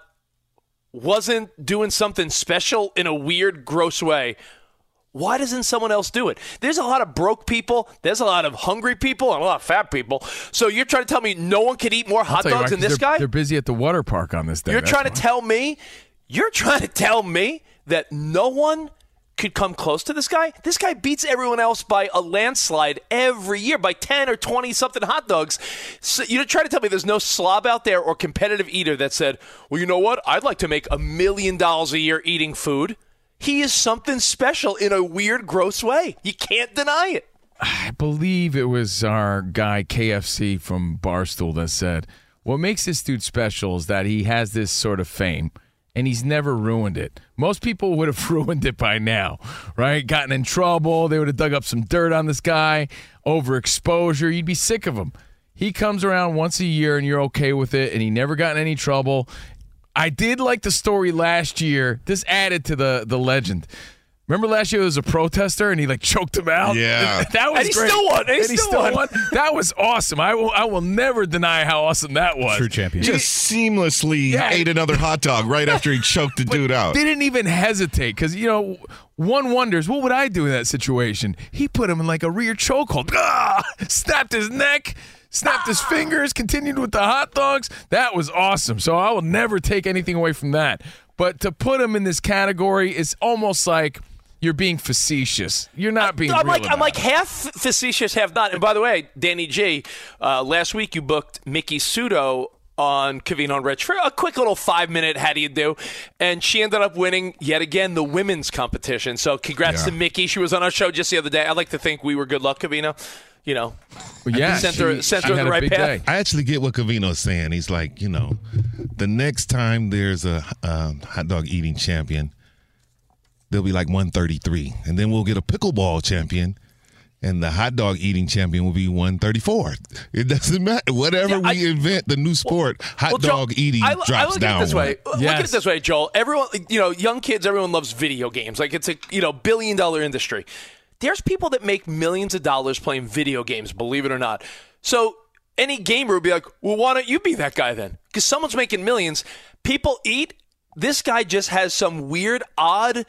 wasn't doing something special in a weird, gross way, why doesn't someone else do it? There's a lot of broke people. There's a lot of hungry people and a lot of fat people. So you're trying to tell me no one could eat more I'll hot tell you dogs why, than 'cause this they're, guy? They're busy at the water park on this day. You're that's trying why. to tell me, you're trying to tell me that no one could come close to this guy? This guy beats everyone else by a landslide every year, by ten or twenty something hot dogs. So you're trying to tell me there's no slob out there or competitive eater that said, well, you know what? I'd like to make a million dollars a year eating food. He is something special in a weird, gross way. You can't deny it. I believe it was our guy K F C from Barstool that said, what makes this dude special is that he has this sort of fame and he's never ruined it. Most people would have ruined it by now, right? Gotten in trouble. They would have dug up some dirt on this guy, overexposure. You'd be sick of him. He comes around once a year and you're okay with it, and he never got in any trouble. I did like the story last year. This added to the, the legend. Remember last year there was a protester and he like choked him out? Yeah. That was And he great. still won. And he And he still still won. won. That was awesome. I will I will never deny how awesome that was. True champion. Just seamlessly Yeah. ate another hot dog right after he choked the dude out. They didn't even hesitate because, you know, one wonders, what would I do in that situation? He put him in like a rear chokehold. Ah! Snapped his neck, snapped his fingers, continued with the hot dogs. That was awesome. So I will never take anything away from that. But to put him in this category is almost like you're being facetious. You're not being I'm real like about I'm like it. half facetious, half not. And by the way, Danny G, uh, last week you booked Mickey Sudo on Covino and Rich for a quick little five minute how do you do, and she ended up winning yet again the women's competition. So congrats Yeah. to Mickey. She was on our show just the other day. I'd like to think we were good luck, Covino. You know, Well, yeah, sent her, she- sent she her had the a right big path. day. I actually get what Covino's saying. He's like, you know, the next time there's a um, hot dog eating champion, there'll be like one thirty-three. And then we'll get a pickleball champion, and the hot dog eating champion will be one thirty-four. It doesn't matter. Whatever Yeah, I- we invent, the new sport, hot Well, Joel, dog eating I, drops I look down at it this one. way. Look at Yes. it this way, Joel. Everyone, you know, young kids, everyone loves video games. Like it's a you know billion dollar industry. There's people that make millions of dollars playing video games, believe it or not. So any gamer would be like, well, why don't you be that guy then? Because someone's making millions. People eat. This guy just has some weird, odd,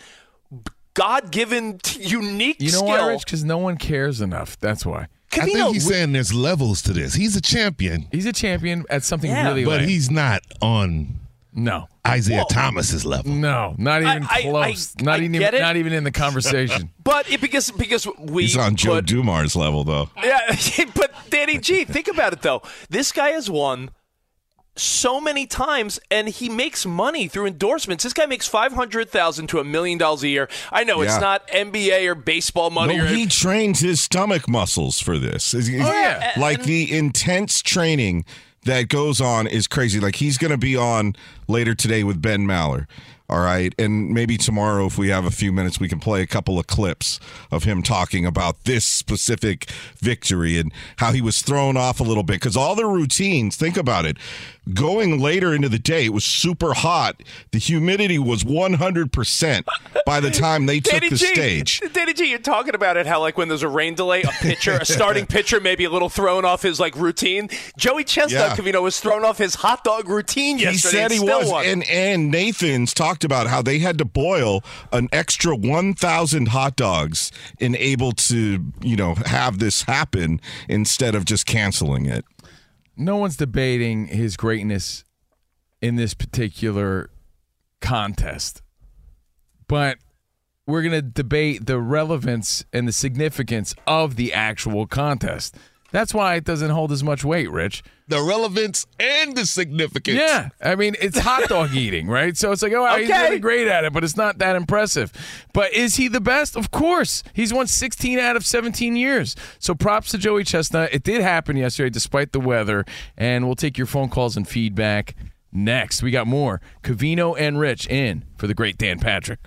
God-given, t- unique You know skill. why, Rich? Because no one cares enough. That's why. I think Covino, he's saying there's levels to this. He's a champion, He's a champion at something Yeah. really but lame. he's not on No. Isaiah Well, Thomas's level. No, not even I- I- close. I- not I even get it. not even in the conversation. but it, because because we He's on Joe put, Dumar's level, though. Yeah, but Danny G, think about it, though. This guy has won so many times, and he makes money through endorsements. This guy makes five hundred thousand dollars to a million dollars a year. I know Yeah. it's not N B A or baseball money. No, or he trains his stomach muscles for this. Oh, yeah. Like the intense training that goes on is crazy. Like he's going to be on later today with Ben Maller. All right. And maybe tomorrow, if we have a few minutes, we can play a couple of clips of him talking about this specific victory and how he was thrown off a little bit. Because all the routines, think about it, going later into the day, it was super hot. The humidity was one hundred percent by the time they took Danny the G, stage. Danny G, you're talking about it, how like when there's a rain delay, a pitcher, a starting pitcher may be a little thrown off his like routine. Joey Chestnut, Yeah. you know, was thrown off his hot dog routine He yesterday. said he and still was. won. And, and Nathan's talked about how they had to boil an extra one thousand hot dogs and able to, you know, have this happen instead of just canceling it. No one's debating his greatness in this particular contest, but we're going to debate the relevance and the significance of the actual contest. That's why it doesn't hold as much weight, Rich. The relevance and the significance. Yeah. I mean, it's hot dog eating, right? So it's like, oh, wow, he's Okay. really great at it, but it's not that impressive. But is he the best? Of course. He's won sixteen out of seventeen years. So props to Joey Chestnut. It did happen yesterday despite the weather, and we'll take your phone calls and feedback next. We got more. Covino and Rich in for the great Dan Patrick.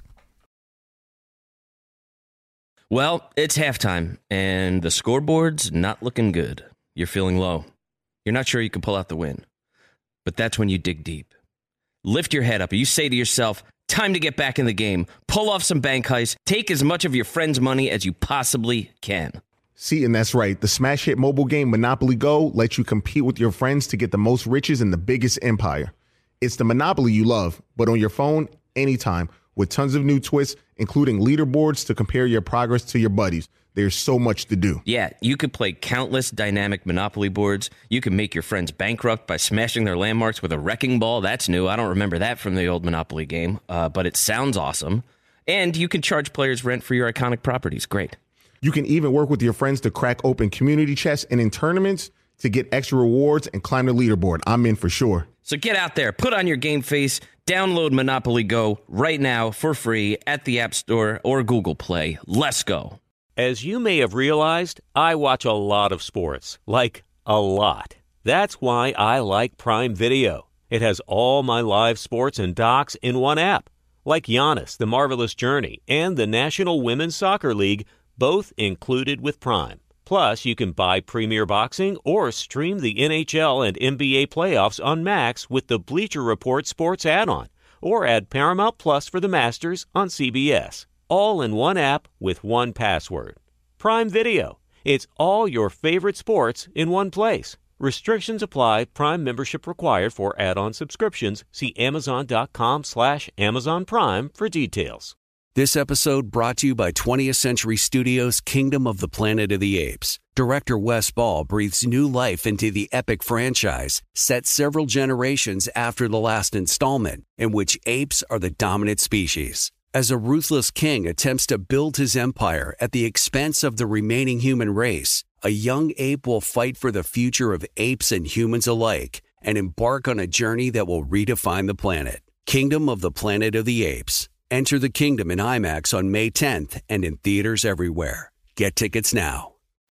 Well, it's halftime, and the scoreboard's not looking good. You're feeling low. You're not sure you can pull out the win. But that's when you dig deep. Lift your head up, and you say to yourself, time to get back in the game. Pull off some bank heists. Take as much of your friend's money as you possibly can. See, and that's right. The smash hit mobile game Monopoly Go lets you compete with your friends to get the most riches in the biggest empire. It's the Monopoly you love, but on your phone, anytime, with tons of new twists, including leaderboards to compare your progress to your buddies. There's so much to do. Yeah, you could play countless dynamic Monopoly boards. You can make your friends bankrupt by smashing their landmarks with a wrecking ball. That's new. I don't remember that from the old Monopoly game, uh, but it sounds awesome. And you can charge players rent for your iconic properties. Great. You can even work with your friends to crack open community chests and in tournaments to get extra rewards and climb the leaderboard. I'm in for sure. So get out there, put on your game face, download Monopoly Go right now for free at the App Store or Google Play. Let's go. As you may have realized, I watch a lot of sports, like a lot. That's why I like Prime Video. It has all my live sports and docs in one app, like Giannis, The Marvelous Journey, and the National Women's Soccer League, both included with Prime. Plus, you can buy Premier Boxing or stream the N H L and N B A playoffs on Max with the Bleacher Report Sports add-on, or add Paramount Plus for the Masters on C B S. All in one app with one password. Prime Video. It's all your favorite sports in one place. Restrictions apply. Prime membership required for add-on subscriptions. See Amazon.com slash Amazon Prime for details. This episode brought to you by twentieth Century Studios' Kingdom of the Planet of the Apes. Director Wes Ball breathes new life into the epic franchise, set several generations after the last installment, in which apes are the dominant species. As a ruthless king attempts to build his empire at the expense of the remaining human race, a young ape will fight for the future of apes and humans alike and embark on a journey that will redefine the planet. Kingdom of the Planet of the Apes. Enter the kingdom in IMAX on May tenth and in theaters everywhere. Get tickets now.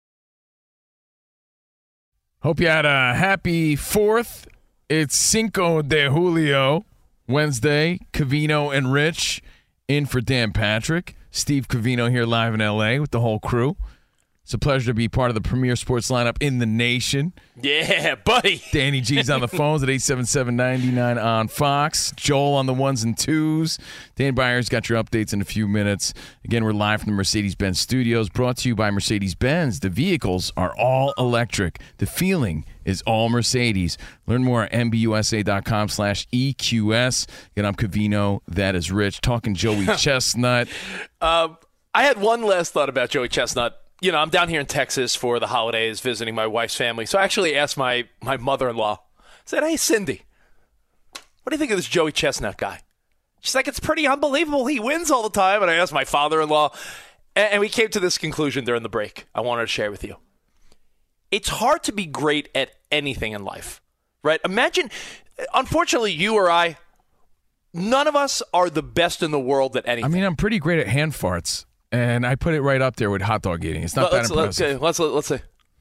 Hope you had a happy fourth. It's Cinco de Julio, Wednesday. Covino and Rich in for Dan Patrick. Steve Covino here live in L A with the whole crew. It's a pleasure to be part of the premier sports lineup in the nation. Yeah, buddy. Danny G's on the phones at eight seven seven, nine nine on Fox. Joel on the ones and twos. Dan Byers got your updates in a few minutes. Again, we're live from the Mercedes-Benz studios, brought to you by Mercedes-Benz. The vehicles are all electric. The feeling is all Mercedes. Learn more at M B U S A dot com slash E Q S. Again, I'm Covino. That is Rich. Talking Joey Chestnut. Um, I had one last thought about Joey Chestnut. You know, I'm down here in Texas for the holidays visiting my wife's family. So I actually asked my, my mother-in-law, I said, hey, Cindy, what do you think of this Joey Chestnut guy? She's like, it's pretty unbelievable. He wins all the time. And I asked my father-in-law, and, and we came to this conclusion during the break I wanted to share with you. it's hard to be great at anything in life, right? Imagine, unfortunately, you or I, none of us are the best in the world at anything. I mean, I'm pretty great at hand farts, and I put it right up there with hot dog eating. It's not let's, that impressive. Let's, let's, let's see.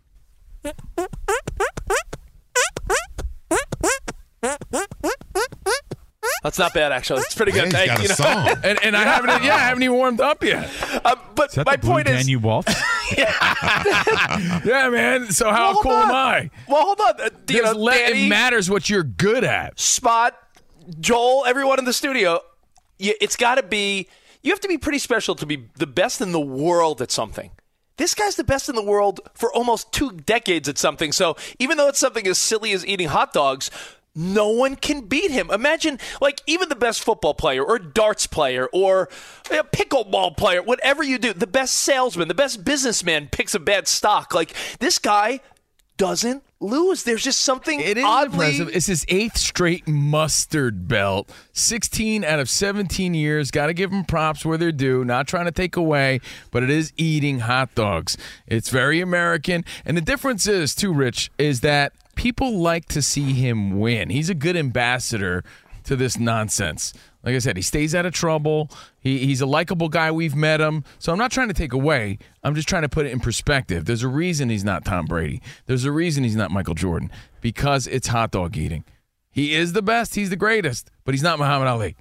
That's not bad, actually. It's pretty good. Hey, Thank he's you. got a know? song. And, and I haven't, yeah, I haven't even warmed up yet. Uh, but my point is, Danube Waltz? yeah, man. So how Well, hold cool on. am I? Well, hold on. Uh, you Because know, let- Danny, it matters what you're good at. Spot, Joel, everyone in the studio. You, it's got to be. You have to be pretty special to be the best in the world at something. This guy's the best in the world for almost two decades at something. So even though it's something as silly as eating hot dogs, no one can beat him. Imagine, like, even the best football player or darts player or a pickleball player, whatever you do, the best salesman, the best businessman picks a bad stock. Like, this guy doesn't lose. There's just something It is oddly impressive. It's his eighth straight mustard belt. sixteen out of seventeen years. Got to give him props where they're due. Not trying to take away, but it is eating hot dogs. It's very American. And the difference is, too, Rich, is that people like to see him win. He's a good ambassador to this nonsense. Like I said, he stays out of trouble. He, he's a likable guy. We've met him. So I'm not trying to take away. I'm just trying to put it in perspective. There's a reason he's not Tom Brady. There's a reason he's not Michael Jordan. Because it's hot dog eating. He is the best. He's the greatest. But he's not Muhammad Ali.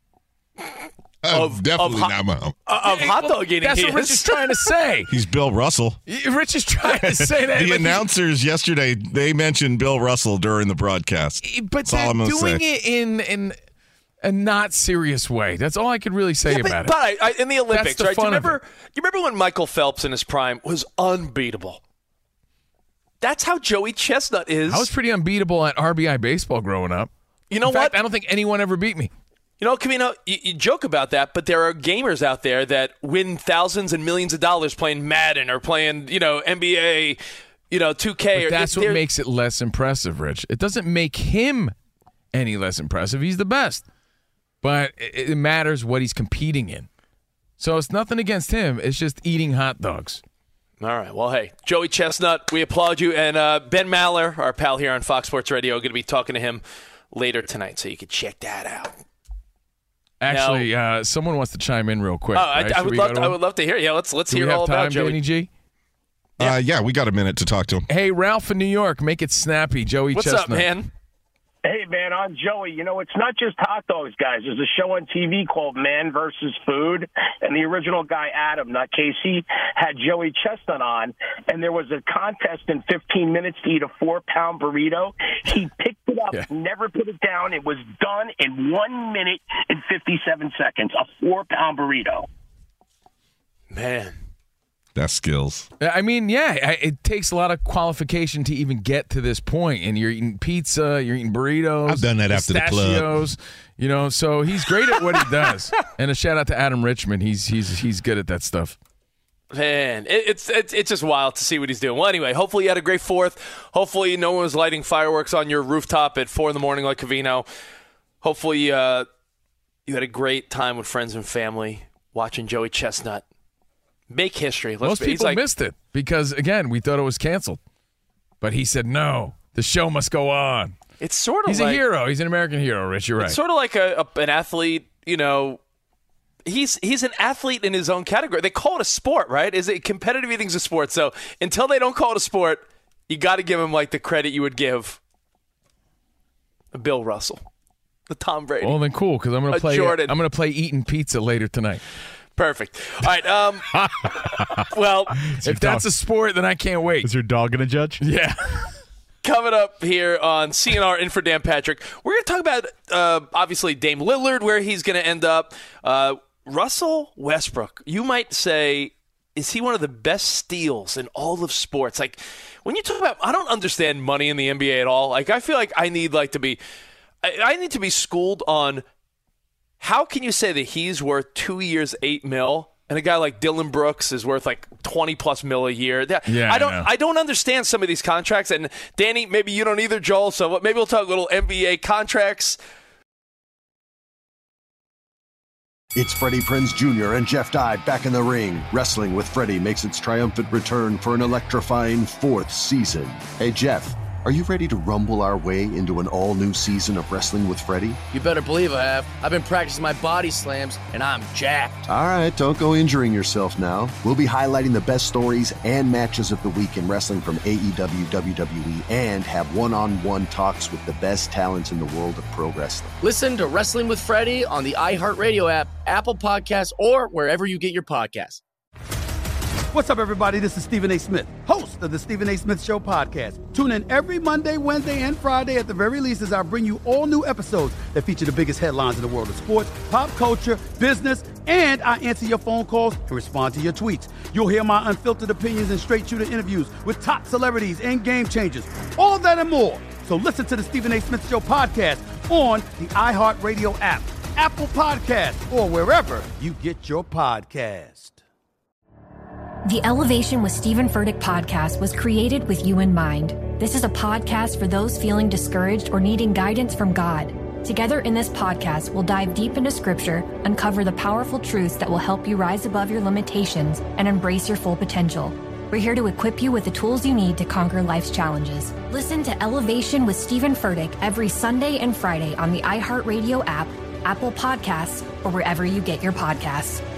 Of, definitely of not Muhammad. of hot dog eating. That's he what Rich is. is trying to say. He's Bill Russell. Rich is trying to say that. The but he- announcers yesterday, they mentioned Bill Russell during the broadcast. But That's all they're I'm gonna doing say. it in in a not serious way. That's all I could really say Yeah, but, about but it. I, I, in the Olympics, the right? Do you fun of remember? You remember when Michael Phelps in his prime was unbeatable? That's how Joey Chestnut is. I was pretty unbeatable at R B I baseball growing up. You know In fact, what? I don't think anyone ever beat me. You know, Camino, you, you joke about that, but there are gamers out there that win thousands and millions of dollars playing Madden or playing, you know, N B A, you know, two K. But or that's what they're- makes it less impressive, Rich. It doesn't make him any less impressive. He's the best. But it, it matters what he's competing in. So it's nothing against him. It's just eating hot dogs. All right. Well, hey, Joey Chestnut, we applaud you. And uh, Ben Maller, our pal here on Fox Sports Radio, going to be talking to him later tonight, so you can check that out. Actually, uh, someone wants to chime in real quick. Oh, I, right? I Should would we love. go To, to I him? would love to hear. Yeah, let's let's Do hear we have all time, about Joey. Danny G? Yeah. Uh, yeah, we got a minute to talk to him. Hey, Ralph in New York, make it snappy. Joey What's Chestnut. up, man? Hey, man, I'm Joey. You know, it's not just hot dogs, guys. There's a show on T V called Man versus Food, and the original guy, Adam, not Casey, had Joey Chestnut on, and there was a contest in fifteen minutes to eat a four-pound burrito. He picked it up, Yeah. never put it down. It was done in one minute and fifty-seven seconds, a four-pound burrito. Man. That's skills. I mean, yeah, I- it takes a lot of qualification to even get to this point. And you're eating pizza, you're eating burritos. I've done that after the club. pistachios, You know, so he's great at what he does. And a shout out to Adam Richman. He's he's he's good at that stuff. Man, it, it's, it's it's just wild to see what he's doing. Well, anyway, hopefully you had a great fourth. Hopefully no one was lighting fireworks on your rooftop at four in the morning like Covino. Hopefully uh, you had a great time with friends and family watching Joey Chestnut make history. Let's Most be, he's people like, missed it because, again, we thought it was canceled. But he said, no, the show must go on. It's sort of He's like, a hero. He's an American hero, Rich. You're right. It's sort of like a, a an athlete, you know. He's he's an athlete in his own category. They call it a sport, right? Is it competitive eating's a sport? So until they don't call it a sport, you got to give him like the credit you would give Bill Russell, the Tom Brady. Well, then cool, because I'm going A to play. Jordan. I'm going to play eating pizza later tonight. Perfect. All right. Um, well, if that's a sport, then I can't wait. Is your dog going to judge? Yeah. Coming up here on C N R in for Dan Patrick, we're going to talk about, uh, obviously, Dame Lillard, where he's going to end up. Uh, Russell Westbrook, you might say, is he one of the best steals in all of sports? Like, when you talk about, I don't understand money in the N B A at all. Like, I feel like I need, like, to be, I, I need to be schooled on how can you say that he's worth two years, eight mil, and a guy like Dylan Brooks is worth like twenty plus mil a year. That- Yeah, I don't. I know. I don't understand some of these contracts. And Danny, maybe you don't either, Joel. So maybe we'll talk a little N B A contracts. It's Freddie Prinze Junior and Jeff Dye back in the ring. Wrestling with Freddie makes its triumphant return for an electrifying fourth season. Hey, Jeff, are you ready to rumble our way into an all-new season of Wrestling with Freddie? You better believe I have. I've been practicing my body slams, and I'm jacked. All right, don't go injuring yourself now. We'll be highlighting the best stories and matches of the week in wrestling from A E W, W W E, and have one-on-one talks with the best talents in the world of pro wrestling. Listen to Wrestling with Freddie on the iHeartRadio app, Apple Podcasts, or wherever you get your podcasts. What's up, everybody? This is Stephen A. Smith, host of the Stephen A. Smith Show podcast. Tune in every Monday, Wednesday, and Friday at the very least as I bring you all new episodes that feature the biggest headlines in the world of sports, pop culture, business, and I answer your phone calls and respond to your tweets. You'll hear my unfiltered opinions and straight-shooter interviews with top celebrities and game changers. All that and more. So listen to the Stephen A. Smith Show podcast on the iHeartRadio app, Apple Podcasts, or wherever you get your podcast. The Elevation with Stephen Furtick podcast was created with you in mind. This is a podcast for those feeling discouraged or needing guidance from God. Together in this podcast, we'll dive deep into Scripture, uncover the powerful truths that will help you rise above your limitations and embrace your full potential. We're here to equip you with the tools you need to conquer life's challenges. Listen to Elevation with Stephen Furtick every Sunday and Friday on the iHeartRadio app, Apple Podcasts, or wherever you get your podcasts.